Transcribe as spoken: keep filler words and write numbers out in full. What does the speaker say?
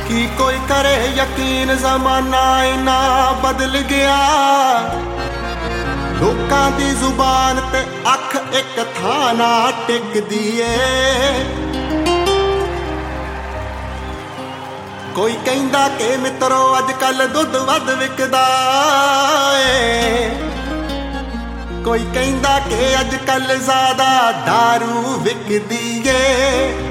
ਕੀ ਕੋਈ ਕਰੇ ਯਕੀਨ ਜ਼ਮਾਨਾ ਇੰਨਾ ਬਦਲ ਗਿਆ ਲੋਕਾਂ ਦੀ ਜ਼ੁਬਾਨ ਤੇ ਅੱਖ ਇੱਕ ਥਾਂ ਨਾ ਟਿਕਦੀ ਏ ਕੋਈ ਕਹਿੰਦਾ ਕਿ ਮਿੱਤਰੋ ਅੱਜ ਕੱਲ ਦੁੱਧ ਵੱਧ ਵਿਕਦਾ ਏ ਕੋਈ ਕਹਿੰਦਾ ਕਿ ਅੱਜ ਕੱਲ ਜ਼ਿਆਦਾ ਦਾਰੂ ਵਿਕਦੀ ਏ